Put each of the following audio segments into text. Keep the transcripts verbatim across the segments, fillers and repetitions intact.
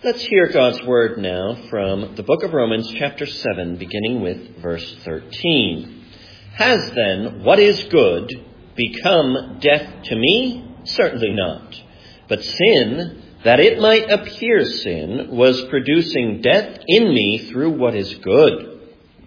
Let's hear God's word now from the book of Romans, chapter seven, beginning with verse thirteen. Has then what is good become death to me? Certainly not. But sin, that it might appear sin, was producing death in me through what is good,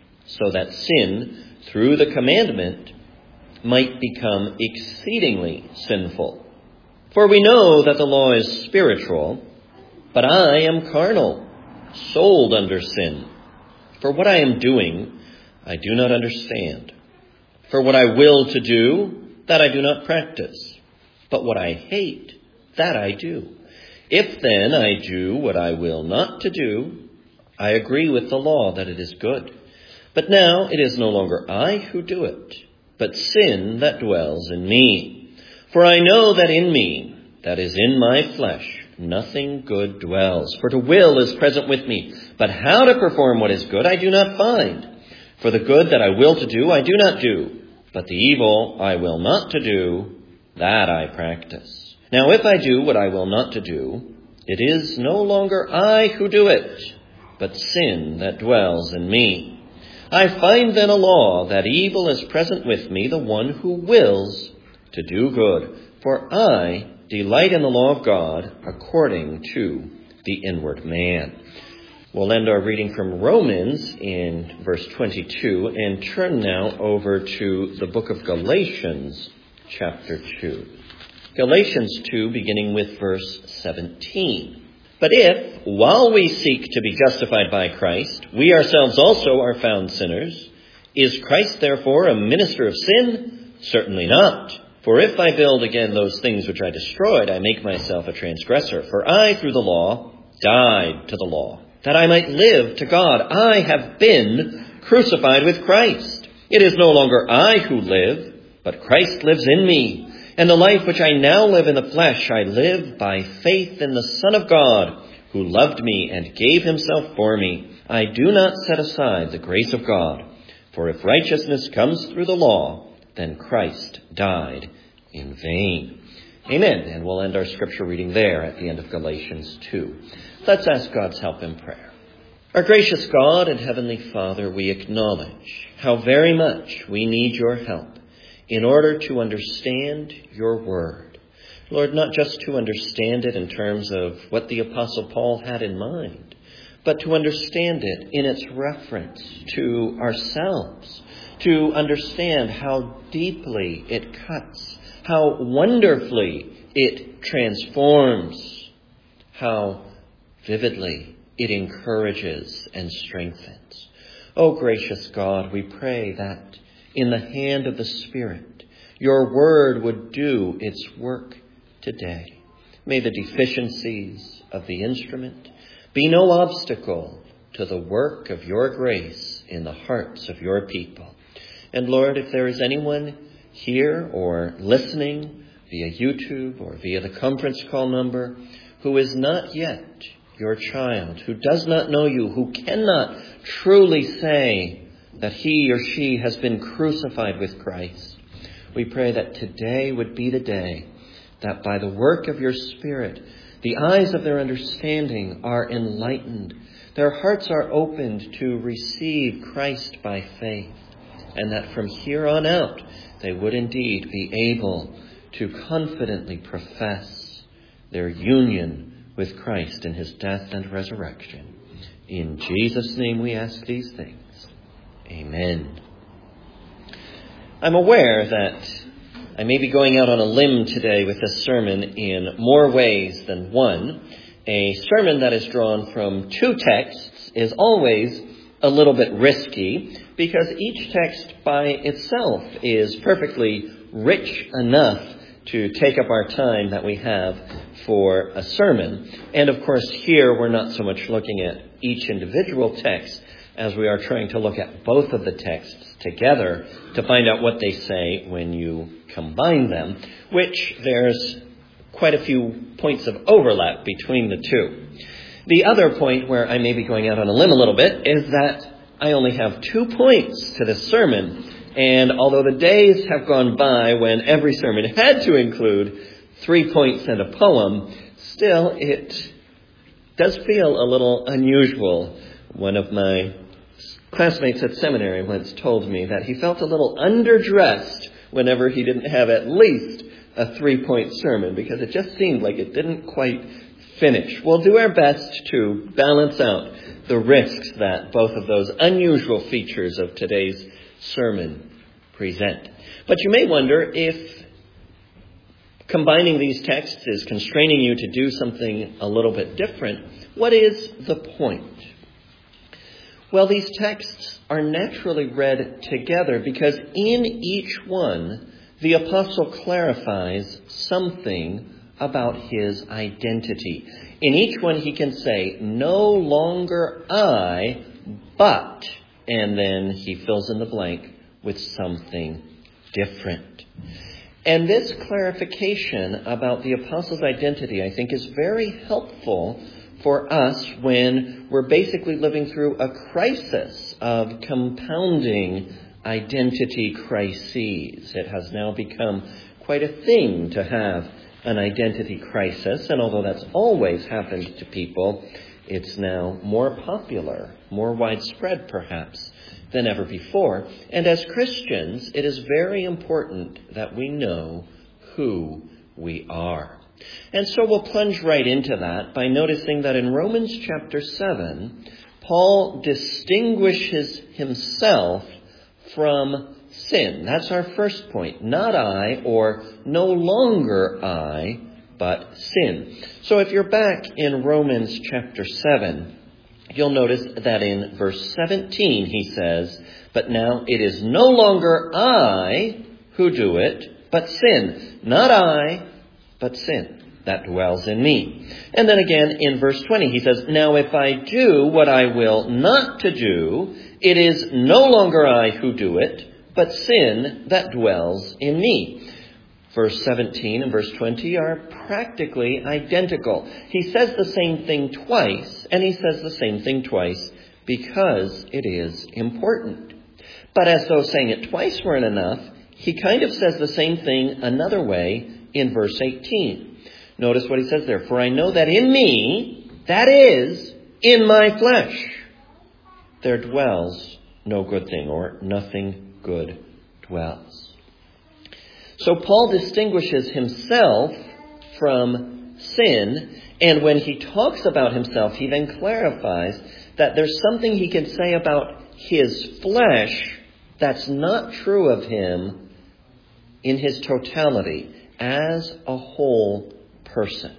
so that sin, through the commandment, might become exceedingly sinful. For we know that the law is spiritual, but I am carnal, sold under sin. For what I am doing, I do not understand. For what I will to do, that I do not practice. But what I hate, that I do. If then I do what I will not to do, I agree with the law that it is good. But now it is no longer I who do it, but sin that dwells in me. For I know that in me, that is in my flesh, nothing good dwells. For to will is present with me, but how to perform what is good I do not find. For the good that I will to do I do not do, but the evil I will not to do, that I practice. Now if I do what I will not to do, it is no longer I who do it, but sin that dwells in me. I find then a law that evil is present with me, the one who wills to do good. For I delight in the law of God according to the inward man. We'll end our reading from Romans in verse twenty-two and turn now over to the book of Galatians, chapter two. Galatians two, beginning with verse seventeen. But if, while we seek to be justified by Christ, we ourselves also are found sinners, is Christ therefore a minister of sin? Certainly not. For if I build again those things which I destroyed, I make myself a transgressor. For I, through the law, died to the law, that I might live to God. I have been crucified with Christ. It is no longer I who live, but Christ lives in me. And the life which I now live in the flesh, I live by faith in the Son of God, who loved me and gave himself for me. I do not set aside the grace of God. For if righteousness comes through the law, then Christ died in vain. Amen. And we'll end our scripture reading there at the end of Galatians two. Let's ask God's help in prayer. Our gracious God and Heavenly Father, we acknowledge how very much we need your help in order to understand your word. Lord, not just to understand it in terms of what the Apostle Paul had in mind, but to understand it in its reference to ourselves, to understand how deeply it cuts, how wonderfully it transforms, how vividly it encourages and strengthens. Oh, gracious God, we pray that in the hand of the Spirit, your word would do its work today. May the deficiencies of the instrument be no obstacle to the work of your grace in the hearts of your people. And Lord, if there is anyone here or listening via YouTube or via the conference call number who is not yet your child, who does not know you, who cannot truly say that he or she has been crucified with Christ, we pray that today would be the day that by the work of your Spirit, the eyes of their understanding are enlightened, their hearts are opened to receive Christ by faith, and that from here on out they would indeed be able to confidently profess their union with Christ in his death and resurrection. In Jesus' name we ask these things. Amen. I'm aware that I may be going out on a limb today with this sermon in more ways than one. A sermon that is drawn from two texts is always a little bit risky because each text by itself is perfectly rich enough to take up our time that we have for a sermon. And of course, here we're not so much looking at each individual text as we are trying to look at both of the texts together to find out what they say when you combine them, which there's quite a few points of overlap between the two. The other point where I may be going out on a limb a little bit is that I only have two points to this sermon, and although the days have gone by when every sermon had to include three points and a poem, still it does feel a little unusual. One of my classmates at seminary once told me that he felt a little underdressed whenever he didn't have at least a three-point sermon, because it just seemed like it didn't quite finish. We'll do our best to balance out the risks that both of those unusual features of today's sermon present. But you may wonder if combining these texts is constraining you to do something a little bit different. What is the point? Well, these texts are naturally read together because in each one, the apostle clarifies something about his identity. In each one, he can say, no longer I, but, and then he fills in the blank with something different. And this clarification about the apostle's identity, I think, is very helpful for us when we're basically living through a crisis of compounding identity crises. It has now become quite a thing to have an identity crisis, and although that's always happened to people, it's now more popular, more widespread perhaps, than ever before. And as Christians, it is very important that we know who we are. And so we'll plunge right into that by noticing that in Romans chapter seven, Paul distinguishes himself from sin. That's our first point. Not I, or no longer I, but sin. So if you're back in Romans chapter seven, you'll notice that in verse seventeen he says, but now it is no longer I who do it, but sin. Not I, but sin that dwells in me. And then again in verse twenty he says, now if I do what I will not to do, it is no longer I who do it, but sin that dwells in me. Verse seventeen and verse twenty are practically identical. He says the same thing twice, and he says the same thing twice because it is important. But as though saying it twice weren't enough, he kind of says the same thing another way in verse eighteen. Notice what he says there. For I know that in me, that is, in my flesh, there dwells no good thing, or nothing good dwells. So Paul distinguishes himself from sin, and when he talks about himself, he then clarifies that there's something he can say about his flesh that's not true of him in his totality, as a whole person.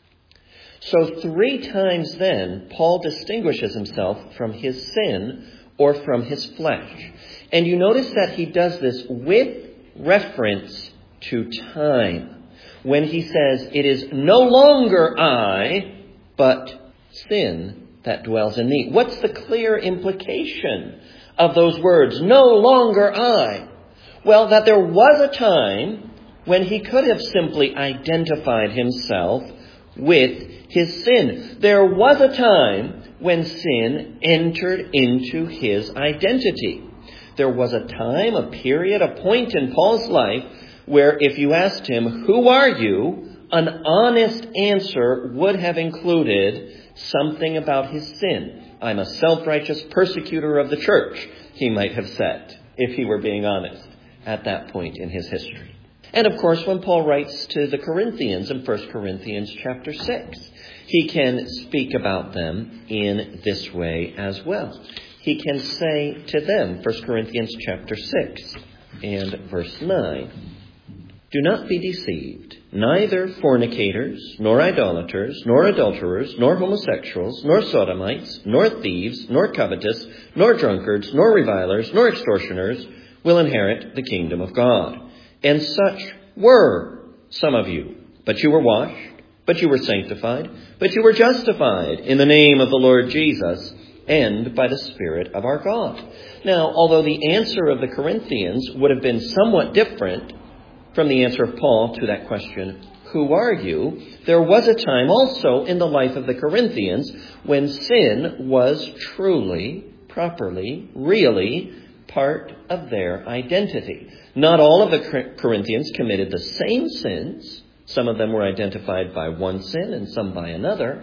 So three times then, Paul distinguishes himself from his sin or from his flesh. And you notice that he does this with reference to time. When he says, it is no longer I, but sin that dwells in me. What's the clear implication of those words, no longer I? Well, that there was a time when he could have simply identified himself with his sin. There was a time when sin entered into his identity. There was a time, a period, a point in Paul's life where if you asked him, who are you? An honest answer would have included something about his sin. I'm a self-righteous persecutor of the church, he might have said, if he were being honest at that point in his history. And of course, when Paul writes to the Corinthians in First Corinthians chapter six, he can speak about them in this way as well. He can say to them, First Corinthians chapter six and verse nine, do not be deceived. Neither fornicators, nor idolaters, nor adulterers, nor homosexuals, nor sodomites, nor thieves, nor covetous, nor drunkards, nor revilers, nor extortioners will inherit the kingdom of God. And such were some of you. But you were washed, but you were sanctified, but you were justified in the name of the Lord Jesus and by the Spirit of our God. Now, although the answer of the Corinthians would have been somewhat different from the answer of Paul to that question, who are you? There was a time also in the life of the Corinthians when sin was truly, properly, really part of their identity. Not all of the Corinthians committed the same sins. Some of them were identified by one sin and some by another.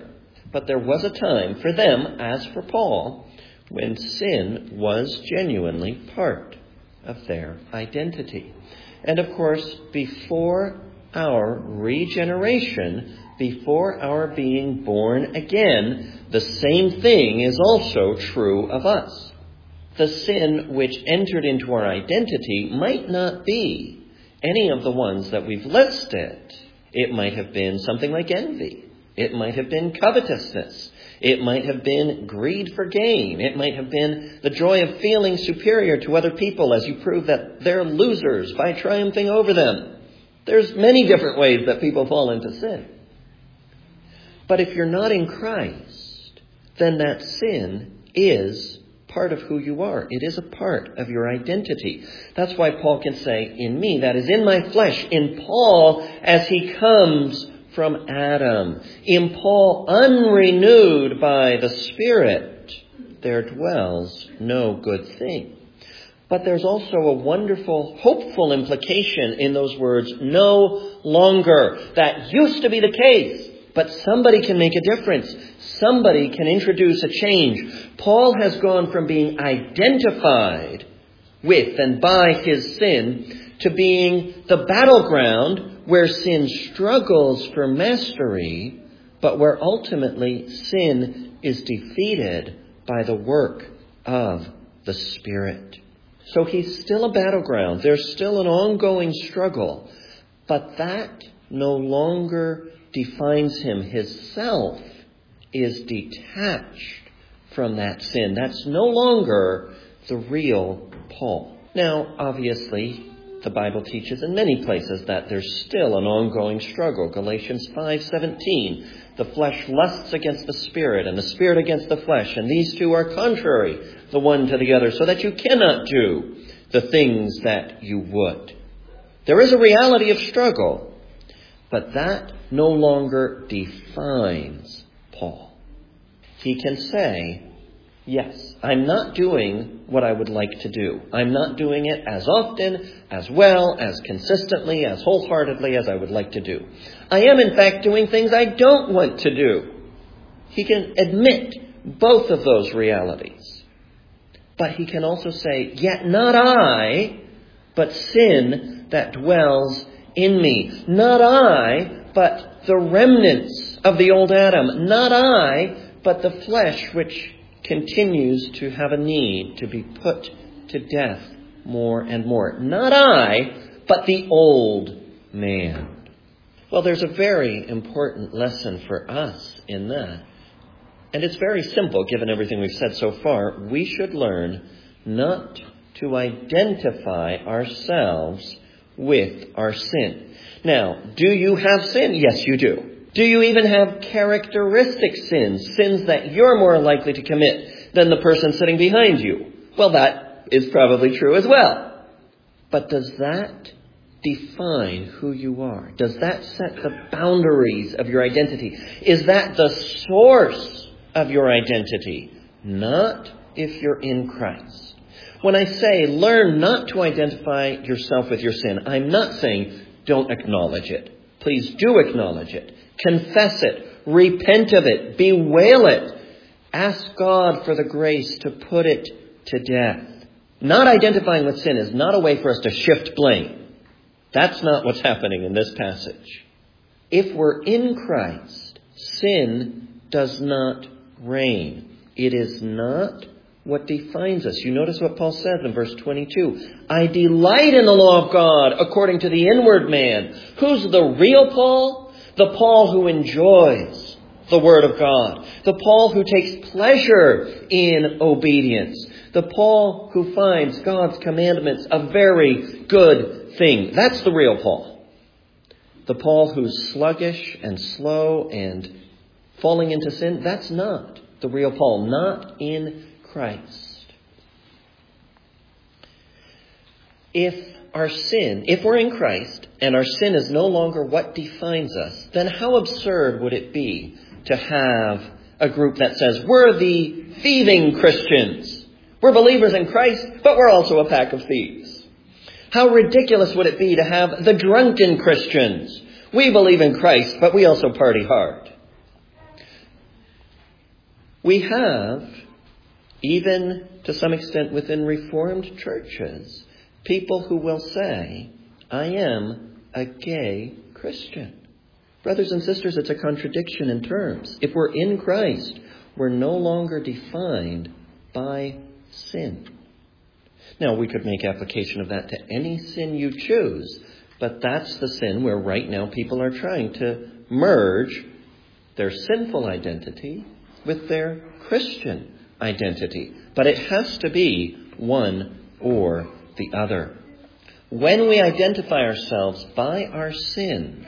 But there was a time for them, as for Paul, when sin was genuinely part of their identity. And of course, before our regeneration, before our being born again, the same thing is also true of us. The sin which entered into our identity might not be any of the ones that we've listed. It might have been something like envy. It might have been covetousness. It might have been greed for gain. It might have been the joy of feeling superior to other people as you prove that they're losers by triumphing over them. There's many different ways that people fall into sin. But if you're not in Christ, then that sin is part of who you are. It is a part of your identity. That's why Paul can say, in me, that is in my flesh, in Paul, as he comes from Adam, in Paul, unrenewed by the Spirit, there dwells no good thing. But there's also a wonderful, hopeful implication in those words, no longer. That used to be the case, but somebody can make a difference. Somebody can introduce a change. Paul has gone from being identified with and by his sin to being the battleground where sin struggles for mastery, but where ultimately sin is defeated by the work of the Spirit. So he's still a battleground. There's still an ongoing struggle, but that no longer defines him. His self is detached from that sin. That's no longer the real Paul. Now, obviously, the Bible teaches in many places that there's still an ongoing struggle. Galatians five seventeen, the flesh lusts against the Spirit, and the Spirit against the flesh, and these two are contrary the one to the other, so that you cannot do the things that you would. There is a reality of struggle, but that no longer defines Paul. He can say, yes, I'm not doing what I would like to do. I'm not doing it as often, as well, as consistently, as wholeheartedly as I would like to do. I am, in fact, doing things I don't want to do. He can admit both of those realities. But he can also say, yet not I, but sin that dwells in me. Not I, but the remnants of the old Adam. Not I, but the flesh which continues to have a need to be put to death more and more. Not I, but the old man. Well, there's a very important lesson for us in that. And it's very simple, given everything we've said so far. We should learn not to identify ourselves with our sin. Now, do you have sin? Yes, you do. Do you even have characteristic sins, sins that you're more likely to commit than the person sitting behind you? Well, that is probably true as well. But does that define who you are? Does that set the boundaries of your identity? Is that the source of your identity? Not if you're in Christ. When I say learn not to identify yourself with your sin, I'm not saying don't acknowledge it. Please do acknowledge it. Confess it. Repent of it. Bewail it. Ask God for the grace to put it to death. Not identifying with sin is not a way for us to shift blame. That's not what's happening in this passage. If we're in Christ, sin does not reign. It is not what defines us. You notice what Paul says in verse twenty-two. I delight in the law of God according to the inward man. Who's the real Paul? The Paul who enjoys the word of God. The Paul who takes pleasure in obedience. The Paul who finds God's commandments a very good thing. That's the real Paul. The Paul who's sluggish and slow and falling into sin, that's not the real Paul. Not in Christ. If our sin, if we're in Christ and our sin is no longer what defines us, then how absurd would it be to have a group that says, we're the thieving Christians. We're believers in Christ, but we're also a pack of thieves. How ridiculous would it be to have the drunken Christians? We believe in Christ, but we also party hard. We have, even to some extent within Reformed churches, people who will say, I am a gay Christian. Brothers and sisters, it's a contradiction in terms. If we're in Christ, we're no longer defined by sin. Now, we could make application of that to any sin you choose, but that's the sin where right now people are trying to merge their sinful identity with their Christian identity. But it has to be one or the other. When we identify ourselves by our sin,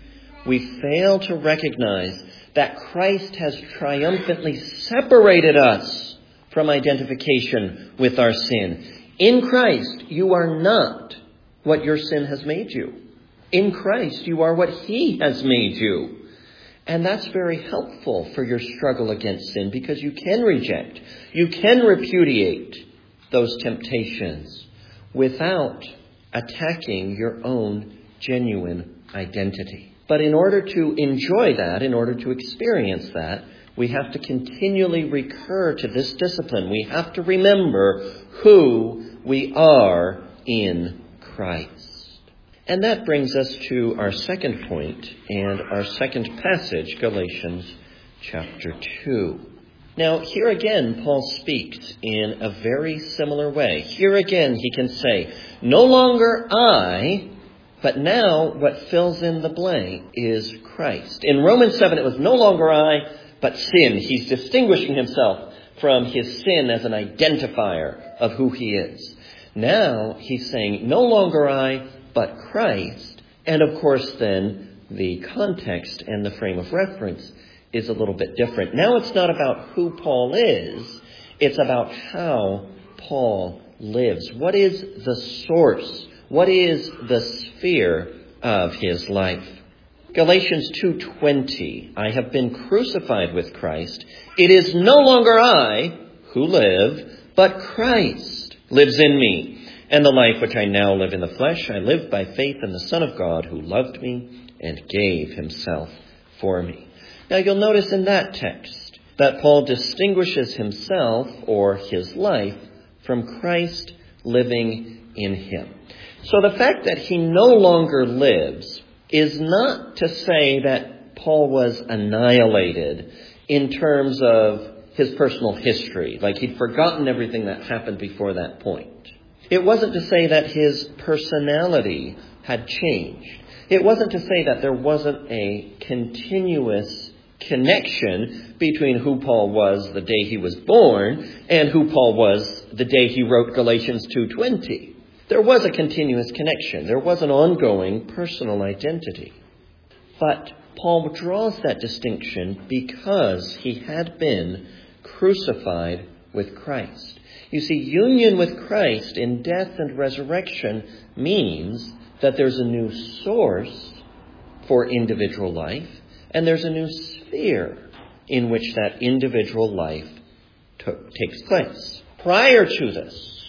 we fail to recognize that Christ has triumphantly separated us from identification with our sin. In Christ, you are not what your sin has made you. In Christ, you are what He has made you. And that's very helpful for your struggle against sin, because you can reject, you can repudiate those temptations without attacking your own genuine identity. But in order to enjoy that, in order to experience that, we have to continually recur to this discipline. We have to remember who we are in Christ. And that brings us to our second point and our second passage, Galatians chapter two. Now, here again, Paul speaks in a very similar way. Here again, he can say, no longer I, but now what fills in the blank is Christ. In Romans seven, it was no longer I, but sin. He's distinguishing himself from his sin as an identifier of who he is. Now he's saying, no longer I, but Christ. And of course, then, the context and the frame of reference is a little bit different. Now it's not about who Paul is. It's about how Paul lives. What is the source? What is the sphere of his life? Galatians two twenty, I have been crucified with Christ. It is no longer I who live, but Christ lives in me. And the life which I now live in the flesh, I live by faith in the Son of God who loved me and gave himself for me. Now you'll notice in that text that Paul distinguishes himself or his life from Christ living in him. So the fact that he no longer lives is not to say that Paul was annihilated in terms of his personal history, like he'd forgotten everything that happened before that point. It wasn't to say that his personality had changed. It wasn't to say that there wasn't a continuous connection between who Paul was the day he was born and who Paul was the day he wrote Galatians two twenty. There was a continuous connection. There was an ongoing personal identity. But Paul draws that distinction because he had been crucified with Christ. You see, union with Christ in death and resurrection means that there's a new source for individual life, and there's a new sphere in which that individual life t- takes place. Prior to this,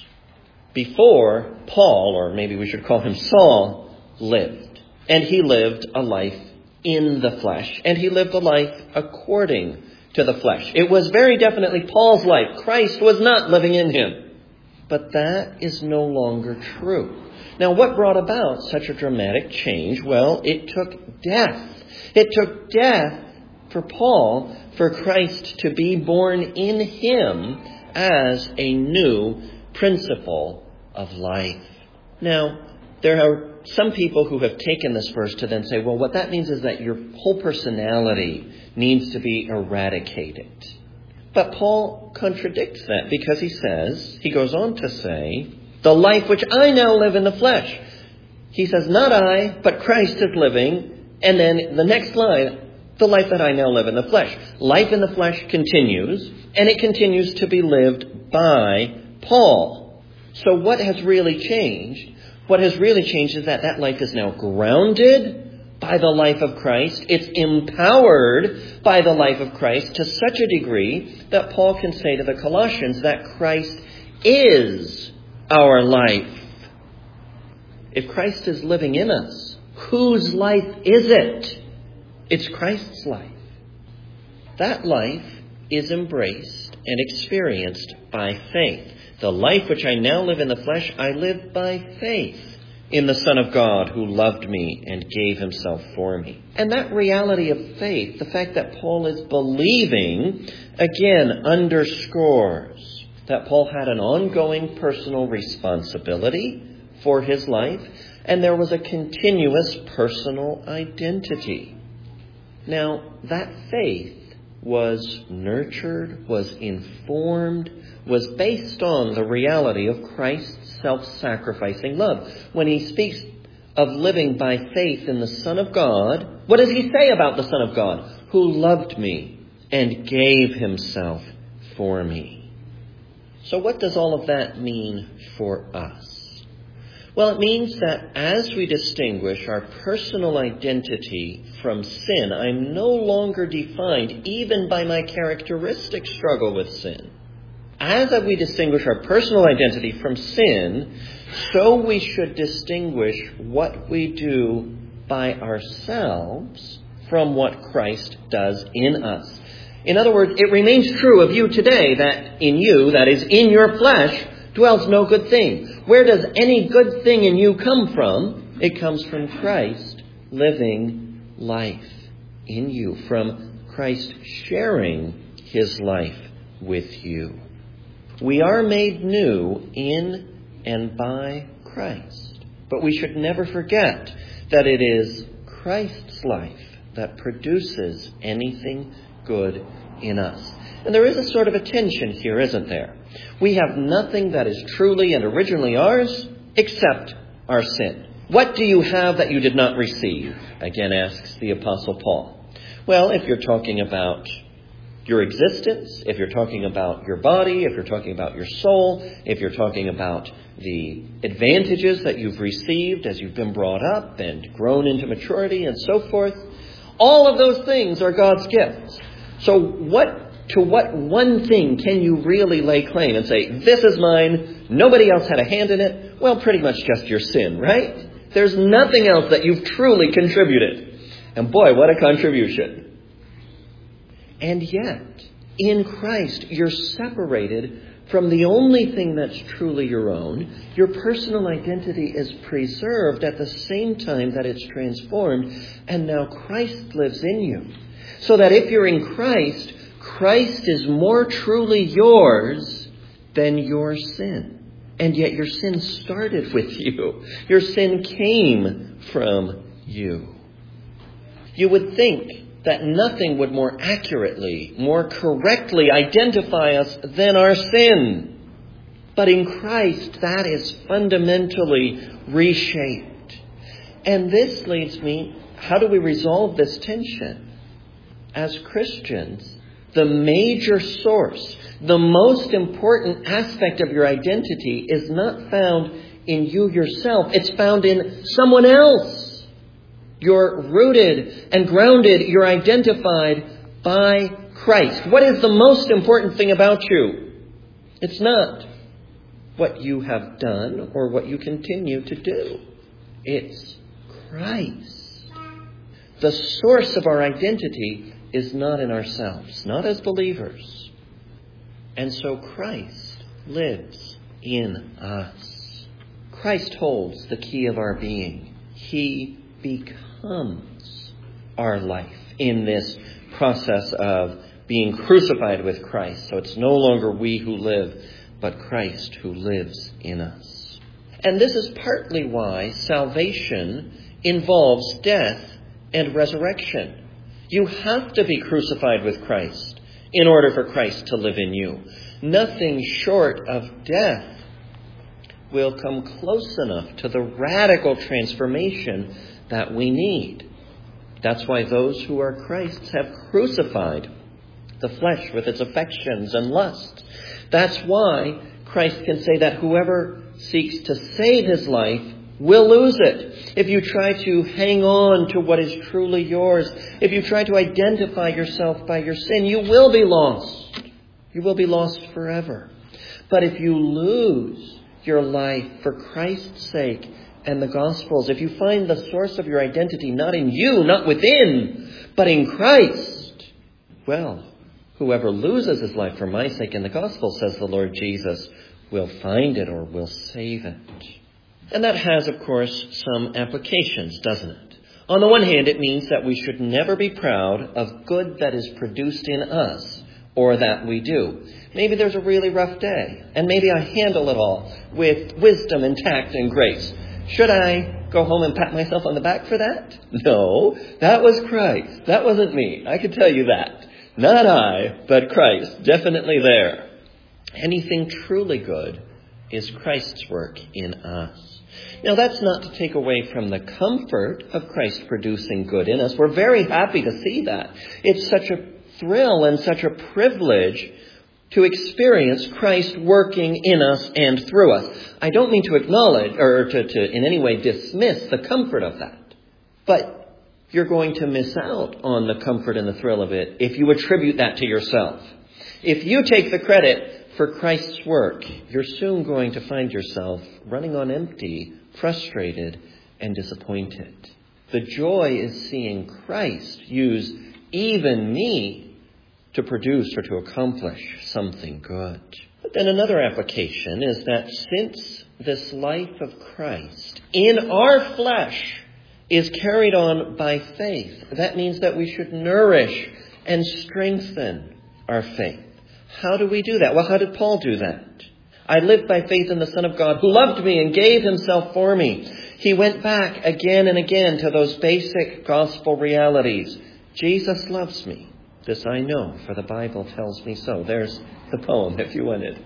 before Paul, or maybe we should call him Saul, lived, and he lived a life in the flesh, and he lived a life according to the flesh. It was very definitely Paul's life. Christ was not living in him. But that is no longer true. Now, what brought about such a dramatic change? Well, it took death. It took death for Paul, for Christ to be born in him as a new principle of life. Now, there are some people who have taken this verse to then say, well, what that means is that your whole personality needs to be eradicated. But Paul contradicts that because he says, he goes on to say, the life which I now live in the flesh. He says, not I, but Christ is living. And then the next line, the life that I now live in the flesh. Life in the flesh continues, and it continues to be lived by Paul. So what has really changed? What has really changed is that that life is now grounded by the life of Christ. It's empowered by the life of Christ to such a degree that Paul can say to the Colossians that Christ is our life. If Christ is living in us, whose life is it? It's Christ's life. That life is embraced and experienced by faith. The life which I now live in the flesh, I live by faith in the Son of God who loved me and gave himself for me. And that reality of faith, the fact that Paul is believing, again underscores that Paul had an ongoing personal responsibility for his life, and there was a continuous personal identity. Now, that faith was nurtured, was informed, was based on the reality of Christ's self-sacrificing love. When he speaks of living by faith in the Son of God, what does he say about the Son of God? Who loved me and gave himself for me. So what does all of that mean for us? Well, it means that as we distinguish our personal identity from sin, I'm no longer defined even by my characteristic struggle with sin. As we distinguish our personal identity from sin, so we should distinguish what we do by ourselves from what Christ does in us. In other words, it remains true of you today that in you, that is, in your flesh, dwells no good thing. Where does any good thing in you come from? It comes from Christ living life in you, from Christ sharing his life with you. We are made new in and by Christ. But we should never forget that it is Christ's life that produces anything good in us. And there is a sort of a tension here, isn't there? We have nothing that is truly and originally ours except our sin. What do you have that you did not receive? Again asks the Apostle Paul. Well, if you're talking about your existence, if you're talking about your body, if you're talking about your soul, if you're talking about the advantages that you've received as you've been brought up and grown into maturity and so forth, all of those things are God's gifts. So what to what one thing can you really lay claim and say, this is mine, nobody else had a hand in it? Well, pretty much just your sin, right? There's nothing else that you've truly contributed. And boy, what a contribution. And yet, in Christ, you're separated from the only thing that's truly your own. Your personal identity is preserved at the same time that it's transformed. And now Christ lives in you. So that if you're in Christ, Christ is more truly yours than your sin. And yet your sin started with you. Your sin came from you. You would think that nothing would more accurately, more correctly identify us than our sin. But in Christ, that is fundamentally reshaped. And this leads me, how do we resolve this tension? As Christians, the major source, the most important aspect of your identity is not found in you yourself. It's found in someone else. You're rooted and grounded. You're identified by Christ. What is the most important thing about you? It's not what you have done or what you continue to do. It's Christ. The source of our identity is not in ourselves, not as believers. And so Christ lives in us. Christ holds the key of our being. He becomes our life in this process of being crucified with Christ. So it's no longer we who live, but Christ who lives in us. And this is partly why salvation involves death and resurrection. You have to be crucified with Christ in order for Christ to live in you. Nothing short of death will come close enough to the radical transformation that we need. That's why those who are Christ's have crucified the flesh with its affections and lusts. That's why Christ can say that whoever seeks to save his life will lose it. If you try to hang on to what is truly yours, if you try to identify yourself by your sin, you will be lost. You will be lost forever. But if you lose your life for Christ's sake and the Gospels, if you find the source of your identity not in you, not within, but in Christ, well, Whoever loses his life for my sake in the gospel, says the Lord Jesus, will find it or will save it. And that has, of course, some applications, doesn't it? On the one hand, it means that we should never be proud of good that is produced in us or that we do. Maybe there's a really rough day, and maybe I handle it all with wisdom and tact and grace. Should I go home and pat myself on the back for that? No, that was Christ. That wasn't me. I can tell you that. Not I, but Christ, definitely there. Anything truly good is Christ's work in us. Now, that's not to take away from the comfort of Christ producing good in us. We're very happy to see that. It's such a thrill and such a privilege to experience Christ working in us and through us. I don't mean to acknowledge or to, to in any way dismiss the comfort of that. But you're going to miss out on the comfort and the thrill of it if you attribute that to yourself. If you take the credit for Christ's work, you're soon going to find yourself running on empty, frustrated, and disappointed. The joy is seeing Christ use even me to produce or to accomplish something good. But then another application is that since this life of Christ in our flesh is carried on by faith, that means that we should nourish and strengthen our faith. How do we do that? Well, how did Paul do that? I live by faith in the Son of God who loved me and gave himself for me. He went back again and again to those basic gospel realities. Jesus loves me. This I know, for the Bible tells me so. There's the poem, if you wanted.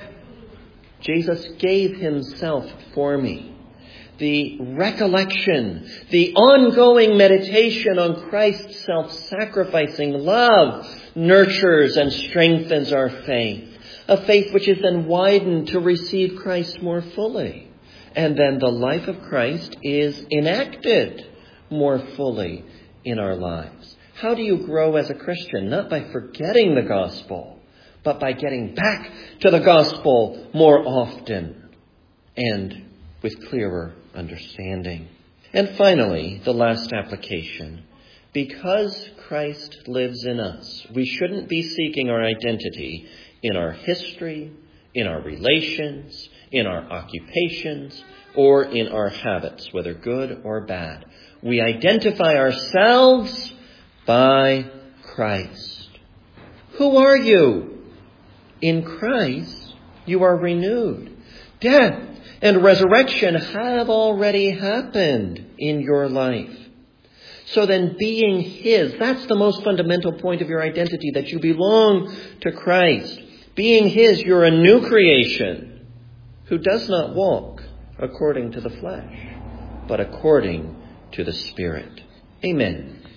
Jesus gave himself for me. The recollection, the ongoing meditation on Christ's self-sacrificing love nurtures and strengthens our faith. A faith which is then widened to receive Christ more fully. And then the life of Christ is enacted more fully in our lives. How do you grow as a Christian? Not by forgetting the gospel, but by getting back to the gospel more often and with clearer understanding. And finally, the last application. Because Christ lives in us, we shouldn't be seeking our identity in our history, in our relations, in our occupations, or in our habits, whether good or bad. We identify ourselves by Christ. Who are you? In Christ, you are renewed. Death and resurrection have already happened in your life. So then being his, that's the most fundamental point of your identity, that you belong to Christ. Being his, you're a new creation who does not walk according to the flesh, but according to the Spirit. Amen.